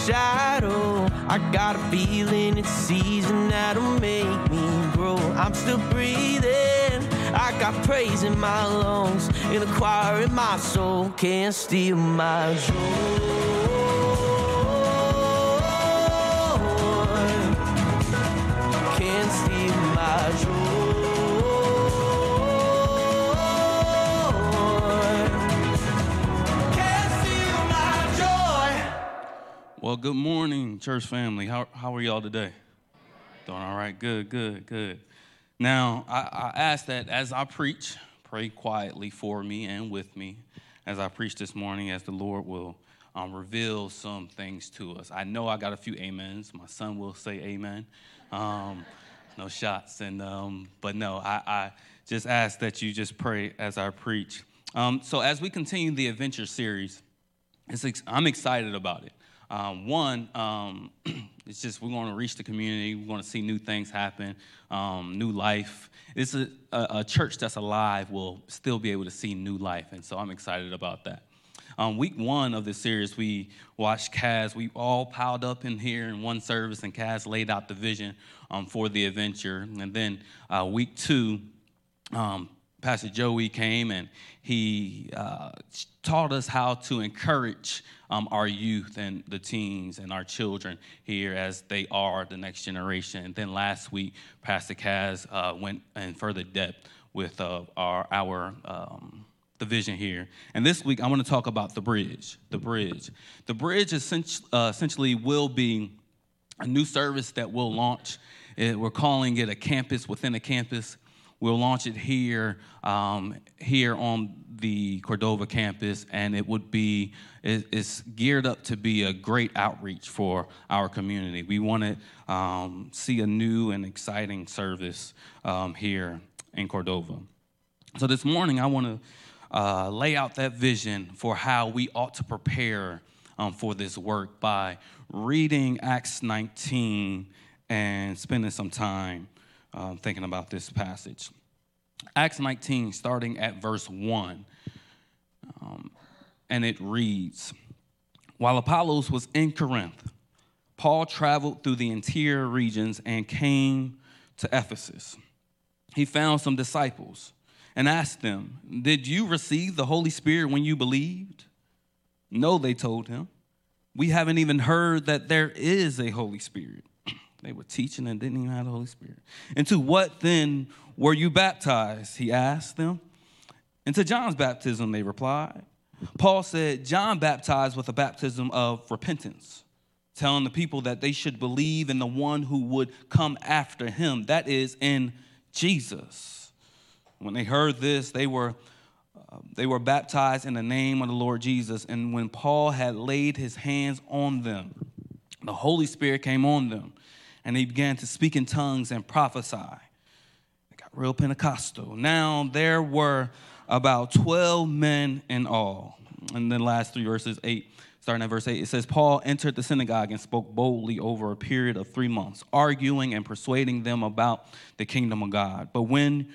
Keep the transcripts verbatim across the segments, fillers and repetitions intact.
shadow. I got a feeling it's season that'll make me grow. I'm still breathing, I got praise in my lungs, in the choir in my soul, can't steal my joy. Can't steal my joy. Can't steal my joy. Well, good morning, church family. How how are y'all today? Doing all right? Good, good, good. Now, I, I ask that as I preach, pray quietly for me and with me as I preach this morning, as the Lord will um, reveal some things to us. I know I got a few amens. My son will say amen. Um, no shots. And um, but no, I, I just ask that you just pray as I preach. Um, so as we continue the adventure series, it's ex- I'm excited about it. Um, one, um, it's just we're going to reach the community. We're going to see new things happen, um, new life. It's a, a, a church that's alive will still be able to see new life, and so I'm excited about that. Um, week one of this series, we watched Kaz. We all piled up in here in one service, and Kaz laid out the vision um, for the adventure. And then uh, week two, um, Pastor Joey came and he uh, taught us how to encourage um, our youth and the teens and our children here as they are the next generation. And then last week, Pastor Kaz uh, went in further depth with uh, our, our um, the vision here. And this week, I want to talk about the bridge, the bridge. The bridge essentially, uh, essentially will be a new service that we'll launch. It, we're calling it a campus within a campus. We'll launch it here, um, here on the Cordova campus, and it would be, it, it's geared up to be a great outreach for our community. We want to um, see a new and exciting service um, here in Cordova. So this morning, I want to uh, lay out that vision for how we ought to prepare um, for this work by reading Acts nineteen and spending some time Um, thinking about this passage. Acts nineteen, starting at verse one, um, and it reads, "While Apollos was in Corinth, Paul traveled through the interior regions and came to Ephesus. He found some disciples and asked them, 'Did you receive the Holy Spirit when you believed?' 'No,' they told him. 'We haven't even heard that there is a Holy Spirit.'" They were teaching and didn't even have the Holy Spirit. "Into what then were you baptized?" he asked them. "Into John's baptism," they replied. Paul said, "John baptized with a baptism of repentance, telling the people that they should believe in the one who would come after him, that is, in Jesus." When they heard this, they were uh, they were baptized in the name of the Lord Jesus. And when Paul had laid his hands on them, the Holy Spirit came on them, and they began to speak in tongues and prophesy. It got real Pentecostal. Now there were about twelve men in all. And then last three verses, eight, starting at verse eight, it says, "Paul entered the synagogue and spoke boldly over a period of three months, arguing and persuading them about the kingdom of God. But when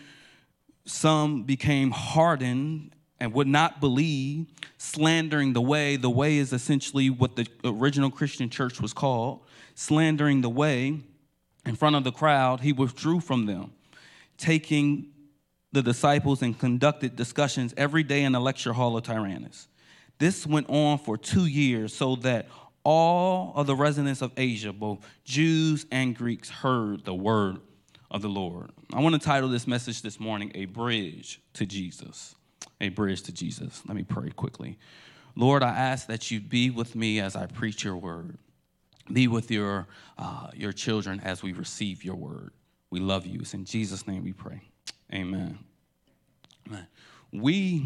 some became hardened and would not believe, slandering the way," the way is essentially what the original Christian church was called, slandering the way in front of the crowd, he withdrew from them, taking the disciples and conducted discussions every day in the lecture hall of Tyrannus. This went on for two years so that all of the residents of Asia, both Jews and Greeks, heard the word of the Lord. I want to title this message this morning, "A Bridge to Jesus." A bridge to Jesus. Let me pray quickly. Lord, I ask that you be with me as I preach your word. Be with your uh, your children as we receive your word. We love you. It's in Jesus' name we pray. Amen. Amen. We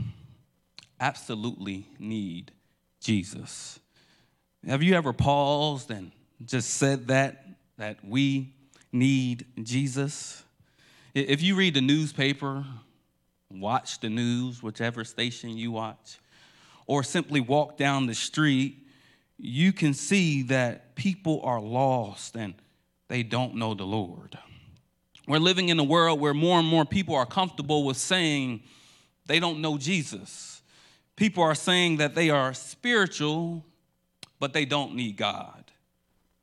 absolutely need Jesus. Have you ever paused and just said that, that we need Jesus? If you read the newspaper, watch the news, whichever station you watch, or simply walk down the street, you can see that people are lost and they don't know the Lord. We're living in a world where more and more people are comfortable with saying they don't know Jesus. People are saying that they are spiritual, but they don't need God.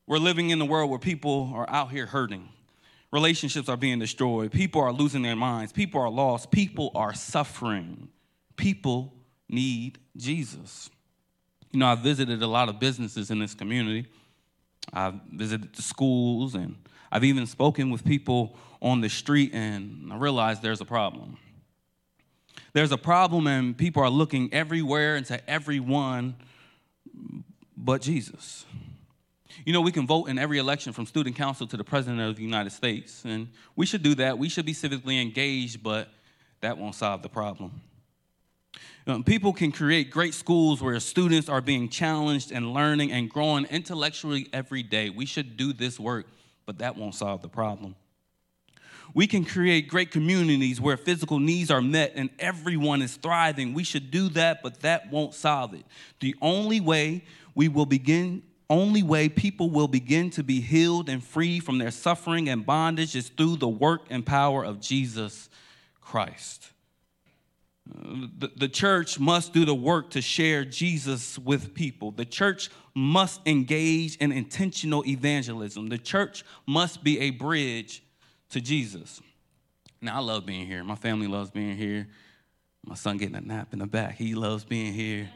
We're living in a world where people are out here hurting. Relationships are being destroyed. People are losing their minds. People are lost. People are suffering. People need Jesus. You know, I've visited a lot of businesses in this community. I've visited the schools, and I've even spoken with people on the street, and I realized there's a problem. There's a problem, and people are looking everywhere and to everyone but Jesus. You know, we can vote in every election from student council to the president of the United States, and we should do that. We should be civically engaged, but that won't solve the problem. Um, people can create great schools where students are being challenged and learning and growing intellectually every day. We should do this work, but that won't solve the problem. We can create great communities where physical needs are met and everyone is thriving. We should do that, but that won't solve it. The only way we will begin, only way people will begin to be healed and free from their suffering and bondage is through the work and power of Jesus Christ. The, the church must do the work to share Jesus with people. The church must engage in intentional evangelism. The church must be a bridge to Jesus. Now, I love being here. My family loves being here. My son getting a nap in the back. He loves being here.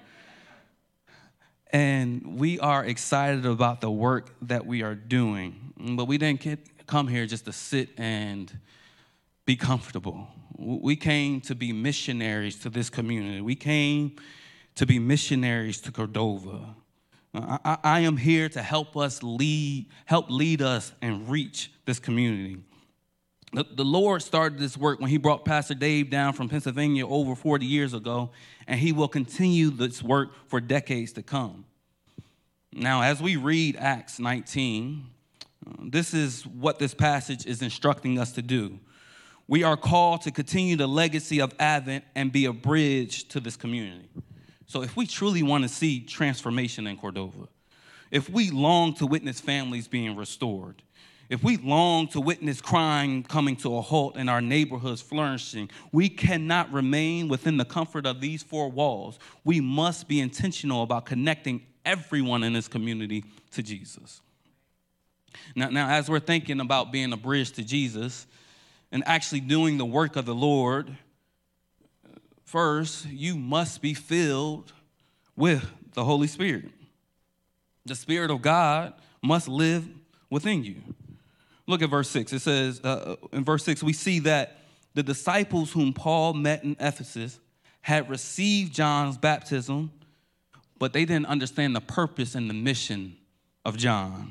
And we are excited about the work that we are doing. But we didn't get, come here just to sit and be comfortable. We came to be missionaries to this community. We came to be missionaries to Cordova. I, I, I am here to help us lead, help lead us and reach this community. The, the Lord started this work when he brought Pastor Dave down from Pennsylvania over forty years ago, and he will continue this work for decades to come. Now, as we read Acts nineteen, uh, this is what this passage is instructing us to do. We are called to continue the legacy of Advent and be a bridge to this community. So if we truly want to see transformation in Cordova, if we long to witness families being restored, if we long to witness crime coming to a halt and our neighborhoods flourishing, we cannot remain within the comfort of these four walls. We must be intentional about connecting everyone in this community to Jesus. Now, now as we're thinking about being a bridge to Jesus, and actually doing the work of the Lord, first, you must be filled with the Holy Spirit. The Spirit of God must live within you. Look at verse six. It says, uh, in verse six, we see that the disciples whom Paul met in Ephesus had received John's baptism, but they didn't understand the purpose and the mission of John.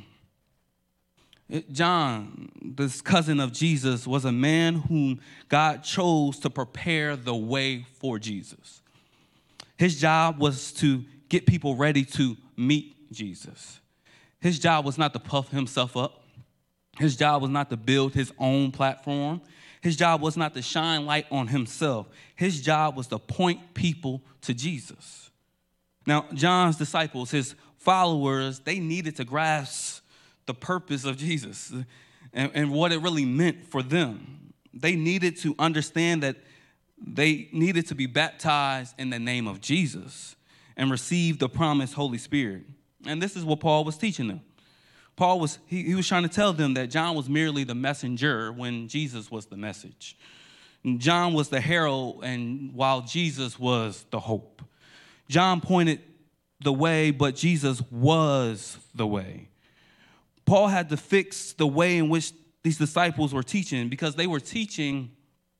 John, this cousin of Jesus, was a man whom God chose to prepare the way for Jesus. His job was to get people ready to meet Jesus. His job was not to puff himself up. His job was not to build his own platform. His job was not to shine light on himself. His job was to point people to Jesus. Now, John's disciples, his followers, they needed to grasp the purpose of Jesus and, and what it really meant for them. They needed to understand that they needed to be baptized in the name of Jesus and receive the promised Holy Spirit. And this is what Paul was teaching them. Paul was, he, he was trying to tell them that John was merely the messenger when Jesus was the message. And John was the herald, and while Jesus was the hope. John pointed the way, but Jesus was the way. Paul had to fix the way in which these disciples were teaching, because they were teaching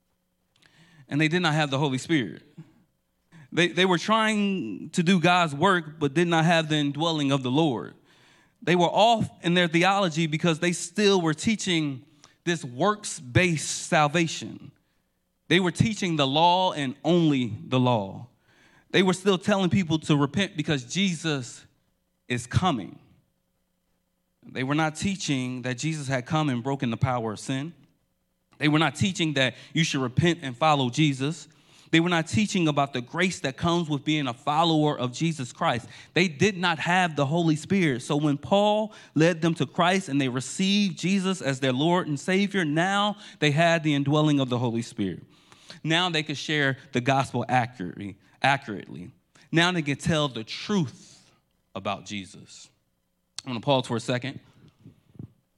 and they did not have the Holy Spirit. They, they were trying to do God's work, but did not have the indwelling of the Lord. They were off in their theology because they still were teaching this works-based salvation. They were teaching the law and only the law. They were still telling people to repent because Jesus is coming. They were not teaching that Jesus had come and broken the power of sin. They were not teaching that you should repent and follow Jesus. They were not teaching about the grace that comes with being a follower of Jesus Christ. They did not have the Holy Spirit. So when Paul led them to Christ and they received Jesus as their Lord and Savior, now they had the indwelling of the Holy Spirit. Now they could share the gospel accurately. accurately. Now they can tell the truth about Jesus. I'm going to pause for a second.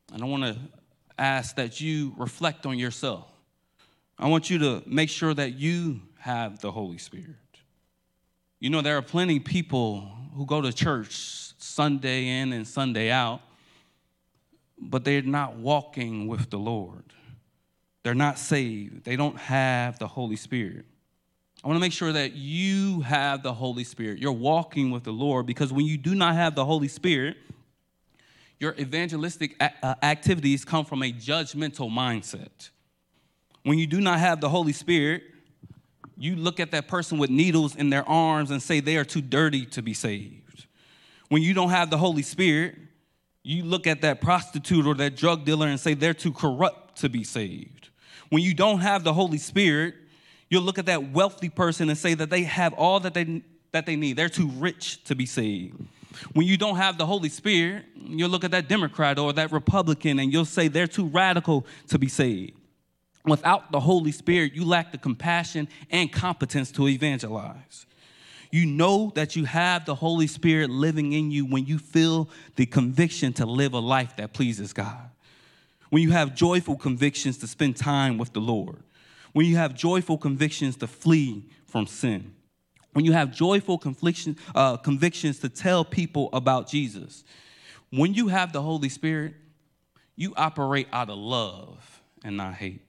And I want to ask that you reflect on yourself. I want you to make sure that you have the Holy Spirit. You know, there are plenty of people who go to church Sunday in and Sunday out, but they're not walking with the Lord. They're not saved. They don't have the Holy Spirit. I want to make sure that you have the Holy Spirit. You're walking with the Lord, because when you do not have the Holy Spirit, your evangelistic activities come from a judgmental mindset. When you do not have the Holy Spirit, you look at that person with needles in their arms and say they are too dirty to be saved. When you don't have the Holy Spirit, you look at that prostitute or that drug dealer and say they're too corrupt to be saved. When you don't have the Holy Spirit, you'll look at that wealthy person and say that they have all that they, that they need. They're too rich to be saved. When you don't have the Holy Spirit, you'll look at that Democrat or that Republican and you'll say they're too radical to be saved. Without the Holy Spirit, you lack the compassion and competence to evangelize. You know that you have the Holy Spirit living in you when you feel the conviction to live a life that pleases God. When you have joyful convictions to spend time with the Lord. When you have joyful convictions to flee from sin. When you have joyful conviction, uh, convictions to tell people about Jesus. When you have the Holy Spirit, you operate out of love and not hate.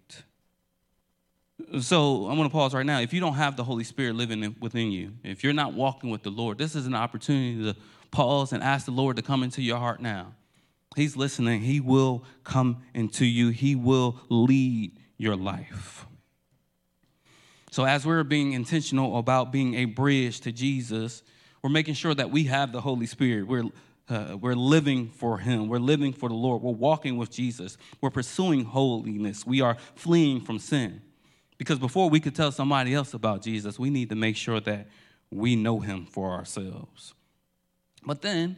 So I'm going to pause right now. If you don't have the Holy Spirit living within you, if you're not walking with the Lord, this is an opportunity to pause and ask the Lord to come into your heart now. He's listening. He will come into you. He will lead your life. So as we're being intentional about being a bridge to Jesus, we're making sure that we have the Holy Spirit. We're uh, we're living for him. We're living for the Lord. We're walking with Jesus. We're pursuing holiness. We are fleeing from sin. Because before we could tell somebody else about Jesus, we need to make sure that we know him for ourselves. But then,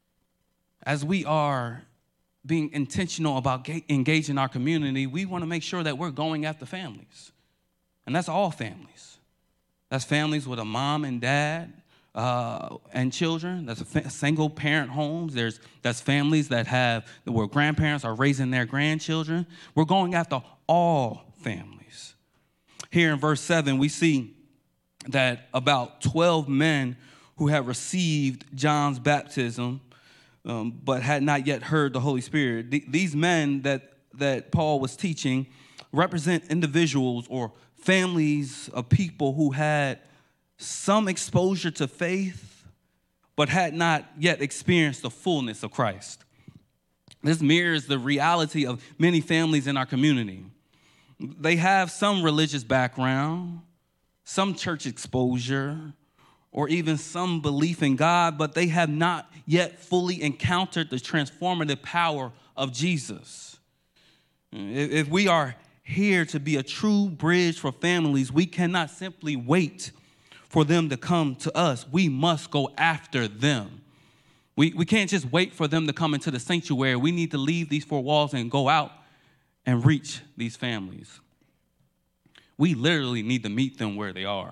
as we are being intentional about engaging our community, we want to make sure that we're going after families. And that's all families. That's families with a mom and dad uh, and children. That's a fa- single parent homes. There's that's families that have where grandparents are raising their grandchildren. We're going after all families. Here in verse seven, we see that about twelve men who had received John's baptism, um, but had not yet heard the Holy Spirit. Th- these men that that Paul was teaching represent individuals or families of people who had some exposure to faith, but had not yet experienced the fullness of Christ. This mirrors the reality of many families in our community. They have some religious background, some church exposure, or even some belief in God, but they have not yet fully encountered the transformative power of Jesus. If we are here to be a true bridge for families, we cannot simply wait for them to come to us. We must go after them. We, we can't just wait for them to come into the sanctuary. We need to leave these four walls and go out and reach these families. We literally need to meet them where they are.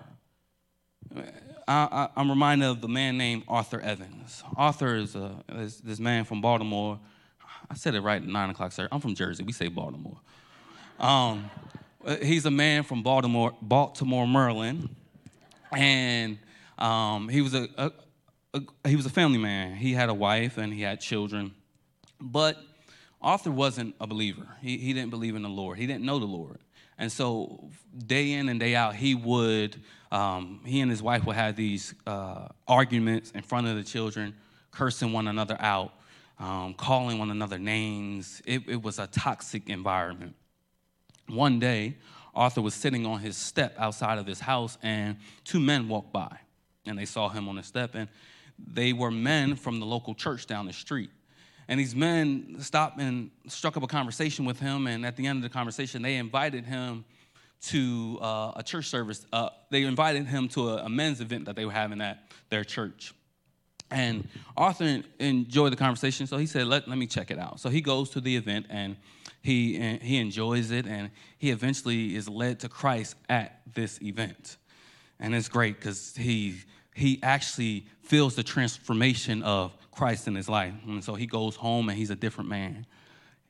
I, I, I'm reminded of the man named Arthur Evans. Arthur is, a, is this man from Baltimore. I said it right at nine o'clock, sir. I'm from Jersey. We say Baltimore. Um, he's a man from Baltimore, Baltimore, Maryland, and um, he was a, a, a he was a family man. He had a wife and he had children, but Arthur wasn't a believer. He he didn't believe in the Lord. He didn't know the Lord, and so day in and day out, he would um, he and his wife would have these uh, arguments in front of the children, cursing one another out, um, calling one another names. It, it was a toxic environment. One day, Arthur was sitting on his step outside of his house, and two men walked by, and they saw him on the step, and they were men from the local church down the street. And these men stopped and struck up a conversation with him, and at the end of the conversation, they invited him to uh, a church service. Uh, they invited him to a, a men's event that they were having at their church. And Arthur enjoyed the conversation, so he said, let, let me check it out. So he goes to the event, and He he enjoys it, and he eventually is led to Christ at this event. And it's great because he he actually feels the transformation of Christ in his life. And so he goes home, and he's a different man.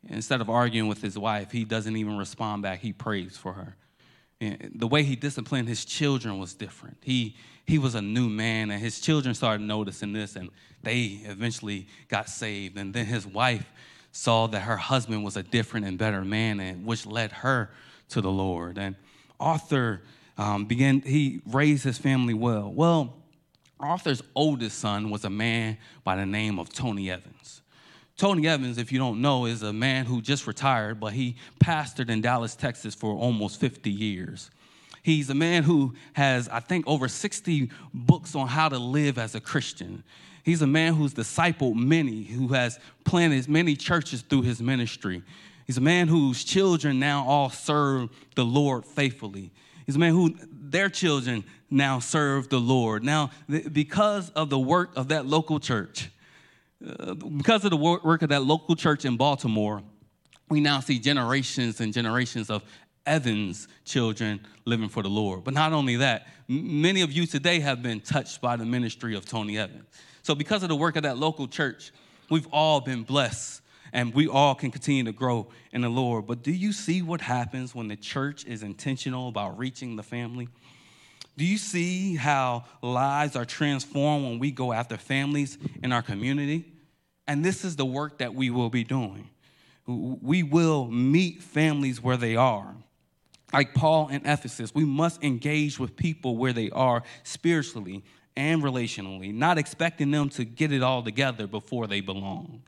instead of arguing with his wife, he doesn't even respond back. He prays for her. And the way he disciplined his children was different. He he was a new man, and his children started noticing this, and they eventually got saved. And then his wife saw that her husband was a different and better man, and which led her to the Lord. And Arthur um, began, he raised his family well. Well, Arthur's oldest son was a man by the name of Tony Evans. Tony Evans, if you don't know, is a man who just retired, but he pastored in Dallas, Texas for almost fifty years. He's a man who has, I think, over sixty books on how to live as a Christian. He's a man who's discipled many, who has planted many churches through his ministry. He's a man whose children now all serve the Lord faithfully. He's a man who their children now serve the Lord. Now, th- because of the work of that local church, uh, because of the work of that local church in Baltimore, we now see generations and generations of Evans children living for the Lord. But not only that, m- many of you today have been touched by the ministry of Tony Evans. So because of the work of that local church, we've all been blessed, and we all can continue to grow in the Lord. But do you see what happens when the church is intentional about reaching the family? Do you see how lives are transformed when we go after families in our community? And this is the work that we will be doing. We will meet families where they are. Like Paul in Ephesus, we must engage with people where they are spiritually and relationally, not expecting them to get it all together before they belong.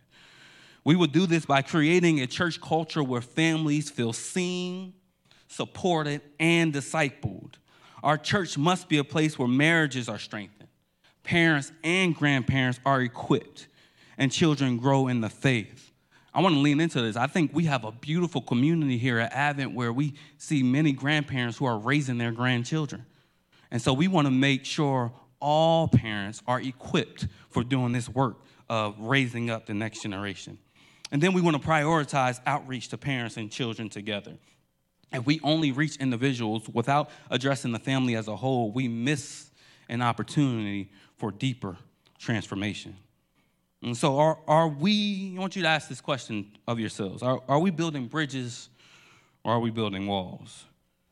We will do this by creating a church culture where families feel seen, supported, and discipled. Our church must be a place where marriages are strengthened, parents and grandparents are equipped, and children grow in the faith. I want to lean into this. I think we have a beautiful community here at Advent where we see many grandparents who are raising their grandchildren. And so we want to make sure all parents are equipped for doing this work of raising up the next generation. And then we want to prioritize outreach to parents and children together. If we only reach individuals without addressing the family as a whole, we miss an opportunity for deeper transformation. And so are, are we, I want you to ask this question of yourselves. Are, are we building bridges or are we building walls?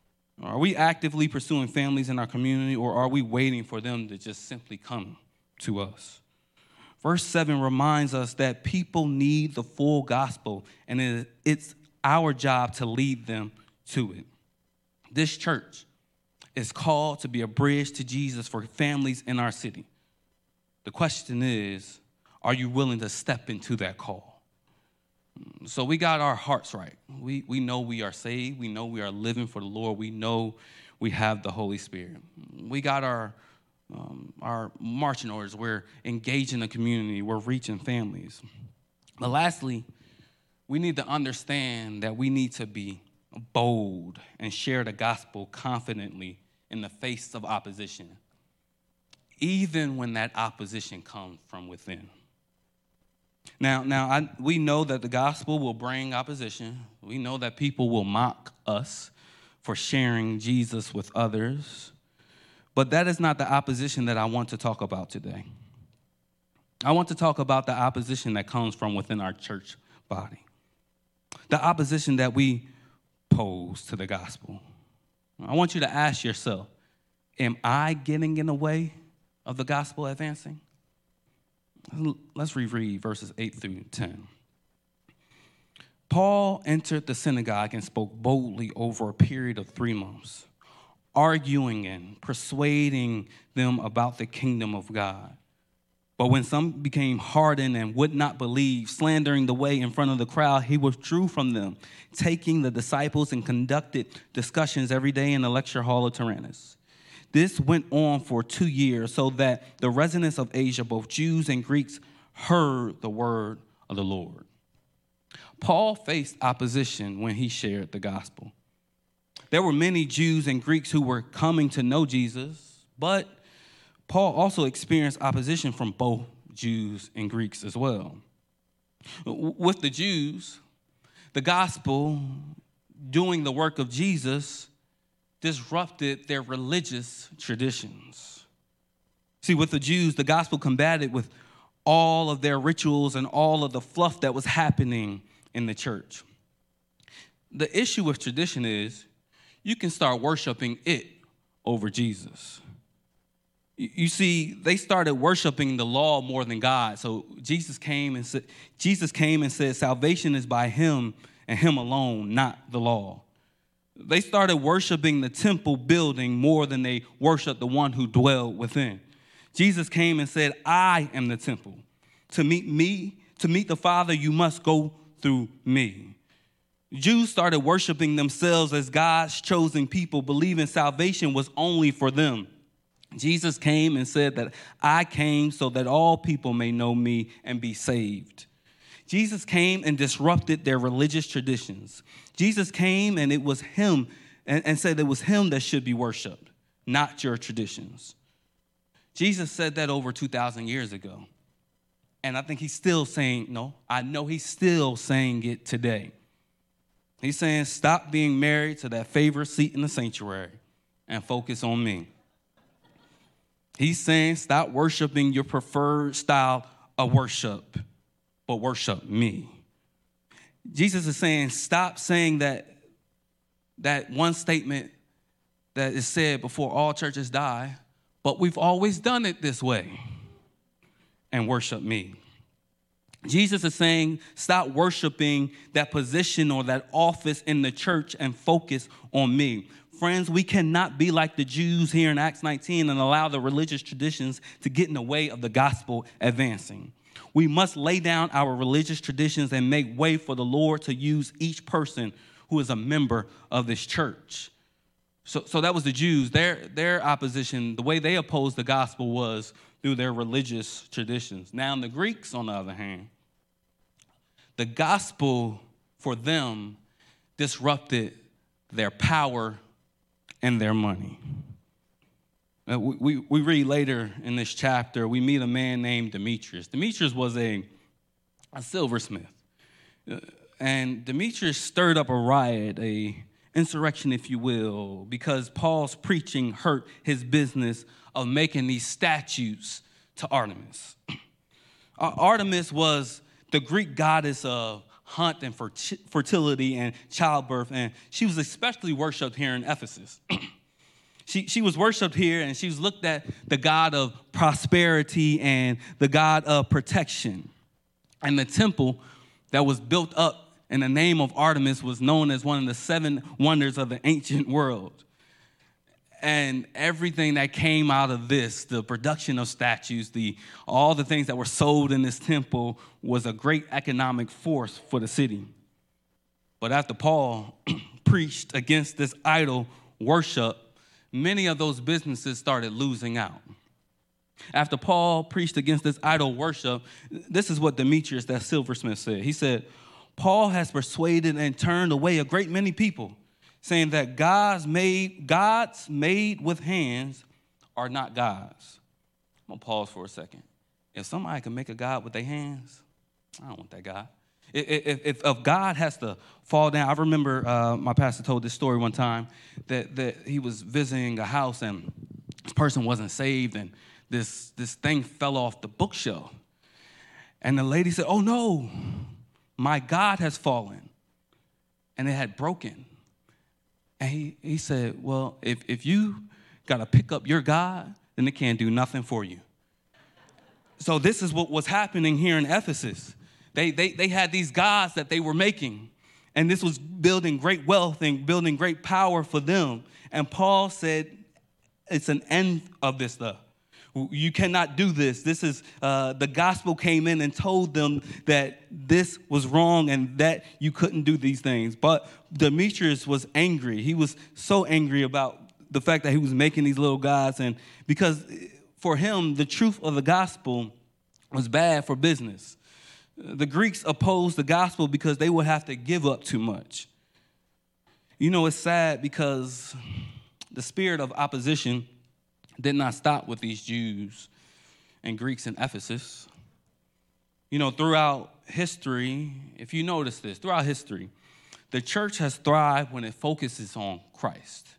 Are we actively pursuing families in our community, or are we waiting for them to just simply come to us? Verse seven reminds us that people need the full gospel, and it's our job to lead them to it. This church is called to be a bridge to Jesus for families in our city. The question is, are you willing to step into that call? So we got our hearts right. We we know we are saved. We know we are living for the Lord. We know we have the Holy Spirit. We got our um, our marching orders. We're engaging the community. We're reaching families. But lastly, we need to understand that we need to be bold and share the gospel confidently in the face of opposition, even when that opposition comes from within. Now, now I, we know that the gospel will bring opposition. We know that people will mock us for sharing Jesus with others. But that is not the opposition that I want to talk about today. I want to talk about the opposition that comes from within our church body. The opposition that we pose to the gospel. I want you to ask yourself, am I getting in the way of the gospel advancing? Let's reread verses eight through ten. Paul entered the synagogue and spoke boldly over a period of three months, arguing and persuading them about the kingdom of God. But when some became hardened and would not believe, slandering the way in front of the crowd, he withdrew from them, taking the disciples and conducted discussions every day in the lecture hall of Tyrannus. This went on for two years so that the residents of Asia, both Jews and Greeks, heard the word of the Lord. Paul faced opposition when he shared the gospel. There were many Jews and Greeks who were coming to know Jesus, but Paul also experienced opposition from both Jews and Greeks as well. With the Jews, the gospel, doing the work of Jesus, disrupted their religious traditions. See, with the Jews, the gospel combated with all of their rituals and all of the fluff that was happening in the church. The issue with tradition is you can start worshiping it over Jesus. You see, they started worshiping the law more than God. So Jesus came and said, Jesus came and said, salvation is by him and him alone, not the law. They started worshiping the temple building more than they worshiped the one who dwelled within. Jesus came and said, I am the temple. To meet me, to meet the Father, you must go through me. Jews started worshiping themselves as God's chosen people, believing salvation was only for them. Jesus came and said that I came so that all people may know me and be saved. Jesus came and disrupted their religious traditions. Jesus came and it was him and, and said it was him that should be worshiped, not your traditions. Jesus said that over two thousand years ago. And I think he's still saying, no, I know he's still saying it today. He's saying, stop being married to that favorite seat in the sanctuary and focus on me. He's saying, stop worshiping your preferred style of worship, but worship me. Jesus is saying, stop saying that, that one statement that is said before all churches die, but we've always done it this way, and worship me. Jesus is saying, stop worshiping that position or that office in the church and focus on me. Friends, we cannot be like the Jews here in Acts nineteen and allow the religious traditions to get in the way of the gospel advancing. We must lay down our religious traditions and make way for the Lord to use each person who is a member of this church. So, so that was the Jews. Their, their opposition, the way they opposed the gospel was through their religious traditions. Now, the Greeks, on the other hand, the gospel for them disrupted their power and their money. Uh, we, we, we read later in this chapter, we meet a man named Demetrius. Demetrius was a, a silversmith. Uh, and Demetrius stirred up a riot, a insurrection, if you will, because Paul's preaching hurt his business of making these statues to Artemis. Uh, Artemis was the Greek goddess of hunt and fertility and childbirth, and she was especially worshipped here in Ephesus. she, she was worshipped here, and she was looked at the god of prosperity and the god of protection. And the temple that was built up in the name of Artemis was known as one of the seven wonders of the ancient world. And everything that came out of this, the production of statues, the all the things that were sold in this temple was a great economic force for the city. But after Paul preached against this idol worship, many of those businesses started losing out. After Paul preached against this idol worship, this is what Demetrius, that silversmith, said. He said, Paul has persuaded and turned away a great many people, saying that God's made, gods made with hands are not gods. I'm going to pause for a second. If somebody can make a god with their hands, I don't want that God. If, if, if God has to fall down, I remember uh, my pastor told this story one time that, that he was visiting a house and this person wasn't saved and this, this thing fell off the bookshelf. And the lady said, oh no, my God has fallen. And it had broken. And he, he said, well, if, if you got to pick up your God, then it can't do nothing for you. So this is what was happening here in Ephesus. They, they, they had these gods that they were making, and this was building great wealth and building great power for them. And Paul said, it's an end of this stuff. You cannot do this. This is, uh, the gospel came in and told them that this was wrong and that you couldn't do these things. But Demetrius was angry. He was so angry about the fact that he was making these little gods. And because for him, the truth of the gospel was bad for business. The Greeks opposed the gospel because they would have to give up too much. You know, it's sad because the spirit of opposition did not stop with these Jews and Greeks in Ephesus. You know, throughout history, if you notice this, throughout history, the church has thrived when it focuses on Christ,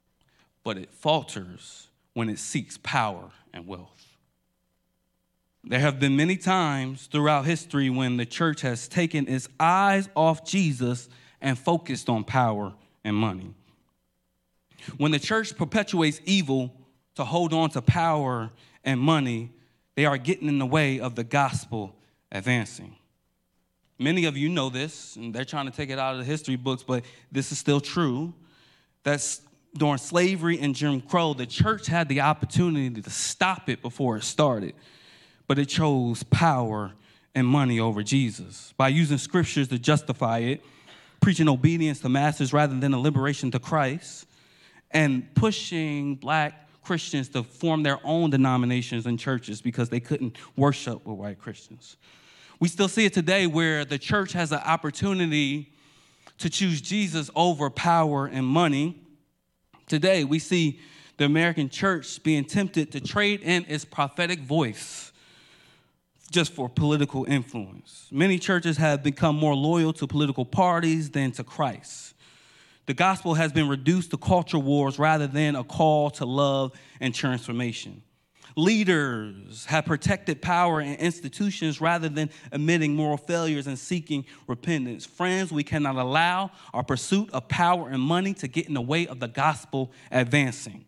but it falters when it seeks power and wealth. There have been many times throughout history when the church has taken its eyes off Jesus and focused on power and money. When the church perpetuates evil to hold on to power and money, they are getting in the way of the gospel advancing. Many of you know this, and they're trying to take it out of the history books, but this is still true. That's during slavery and Jim Crow, the church had the opportunity to stop it before it started, but it chose power and money over Jesus. By using scriptures to justify it, preaching obedience to masters rather than a liberation to Christ, and pushing black Christians to form their own denominations and churches because they couldn't worship with white Christians. We still see it today where the church has an opportunity to choose Jesus over power and money. Today, we see the American church being tempted to trade in its prophetic voice just for political influence. Many churches have become more loyal to political parties than to Christ. The gospel has been reduced to culture wars rather than a call to love and transformation. Leaders have protected power and institutions rather than admitting moral failures and seeking repentance. Friends, we cannot allow our pursuit of power and money to get in the way of the gospel advancing.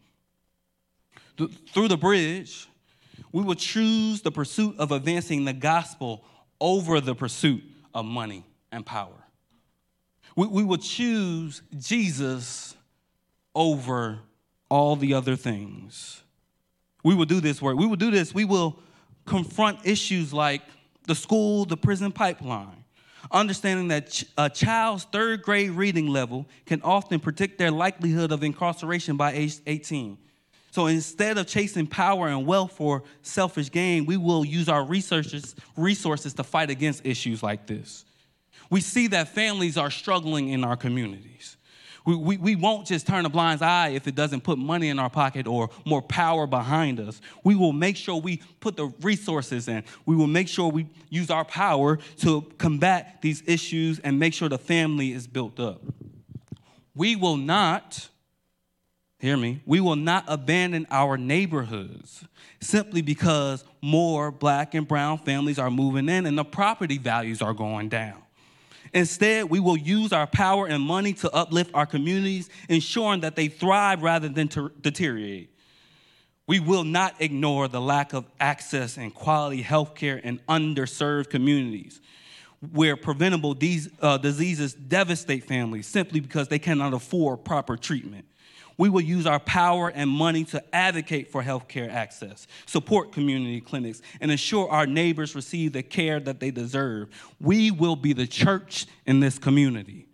Through the bridge, we will choose the pursuit of advancing the gospel over the pursuit of money and power. We, we will choose Jesus over all the other things. We will do this work. We will do this. We will confront issues like the school, the prison pipeline, understanding that ch- a child's third grade reading level can often predict their likelihood of incarceration by age eighteen. So instead of chasing power and wealth for selfish gain, we will use our researchers, resources to fight against issues like this. We see that families are struggling in our communities. We, we, we won't just turn a blind eye if it doesn't put money in our pocket or more power behind us. We will make sure we put the resources in. We will make sure we use our power to combat these issues and make sure the family is built up. We will not, hear me, we will not abandon our neighborhoods simply because more black and brown families are moving in and the property values are going down. Instead, we will use our power and money to uplift our communities, ensuring that they thrive rather than to deteriorate. We will not ignore the lack of access and quality health care in underserved communities where preventable de- uh, diseases devastate families simply because they cannot afford proper treatment. We will use our power and money to advocate for health care access, support community clinics, and ensure our neighbors receive the care that they deserve. We will be the church in this community.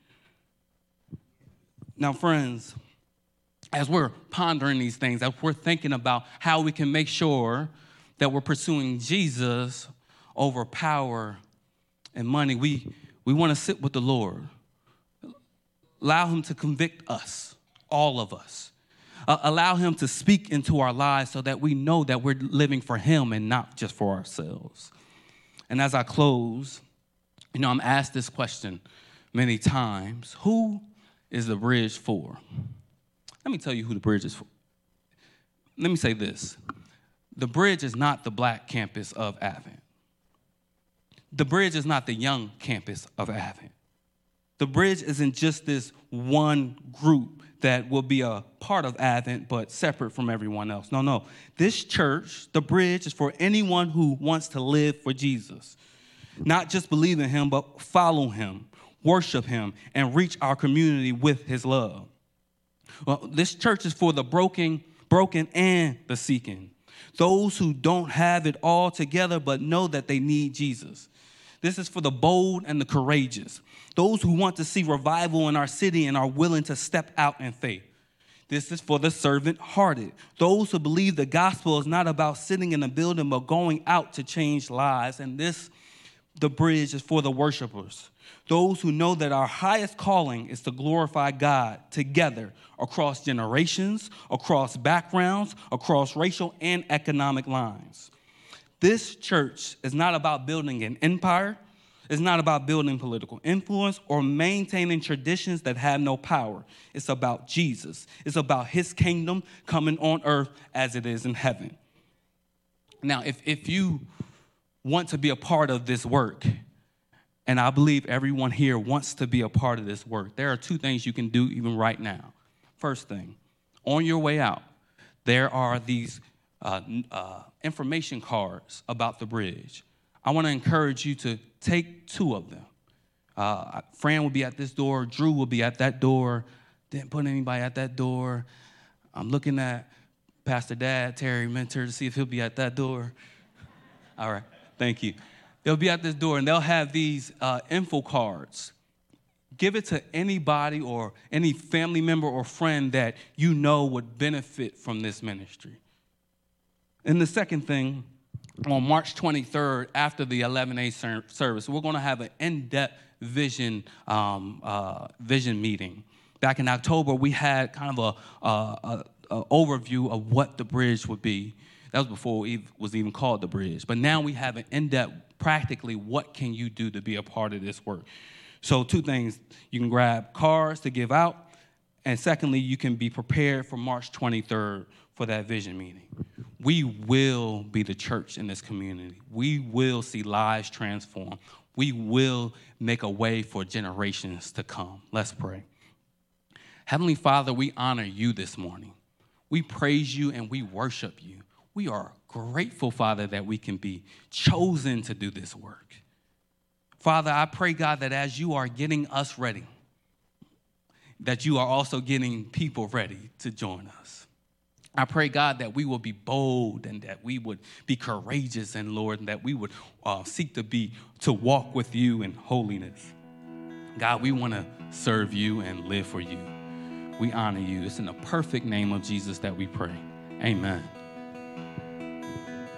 Now, friends, as we're pondering these things, as we're thinking about how we can make sure that we're pursuing Jesus over power and money, we, we want to sit with the Lord. Allow him to convict us. All of us. Uh, allow him to speak into our lives so that we know that we're living for him and not just for ourselves. And as I close, you know, I'm asked this question many times. Who is the bridge for? Let me tell you who the bridge is for. Let me say this. The bridge is not the black campus of Advent. The bridge is not the young campus of Advent. The bridge isn't just this one group that will be a part of Advent, but separate from everyone else. No, no. This church, the bridge, is for anyone who wants to live for Jesus. Not just believe in him, but follow him, worship him, and reach our community with his love. Well, this church is for the broken, broken and the seeking. Those who don't have it all together, but know that they need Jesus. This is for the bold and the courageous. Those who want to see revival in our city and are willing to step out in faith. This is for the servant-hearted. Those who believe the gospel is not about sitting in a building, but going out to change lives. And this, the bridge, is for the worshipers. Those who know that our highest calling is to glorify God together across generations, across backgrounds, across racial and economic lines. This church is not about building an empire. It's not about building political influence or maintaining traditions that have no power. It's about Jesus. It's about his kingdom coming on earth as it is in heaven. Now, if, if you want to be a part of this work. And I believe everyone here wants to be a part of this work. There are two things you can do even right now. First thing, on your way out, there are these uh, uh, information cards about the bridge. I want to encourage you to take two of them. Uh, Fran will be at this door. Drew will be at that door. Didn't put anybody at that door. I'm looking at Pastor Dad, Terry Mentor, to see if he'll be at that door. All right, thank you. They'll be at this door, and they'll have these uh, info cards. Give it to anybody or any family member or friend that you know would benefit from this ministry. And the second thing, on March twenty-third, after the eleven a service, we're going to have an in-depth vision um, uh, vision meeting. Back in October, we had kind of a, a, a, a overview of what the bridge would be. That was before it was even called the bridge. But now we have an in-depth, practically, what can you do to be a part of this work? So two things. You can grab cards to give out. And secondly, you can be prepared for March twenty-third for that vision meeting. We will be the church in this community. We will see lives transformed. We will make a way for generations to come. Let's pray. Heavenly Father, we honor you this morning. We praise you and we worship you. We are grateful, Father, that we can be chosen to do this work. Father, I pray, God, that as you are getting us ready, that you are also getting people ready to join us. I pray, God, that we will be bold and that we would be courageous, and Lord, and that we would uh, seek to be, to walk with you in holiness. God, we want to serve you and live for you. We honor you. It's in the perfect name of Jesus that we pray. Amen.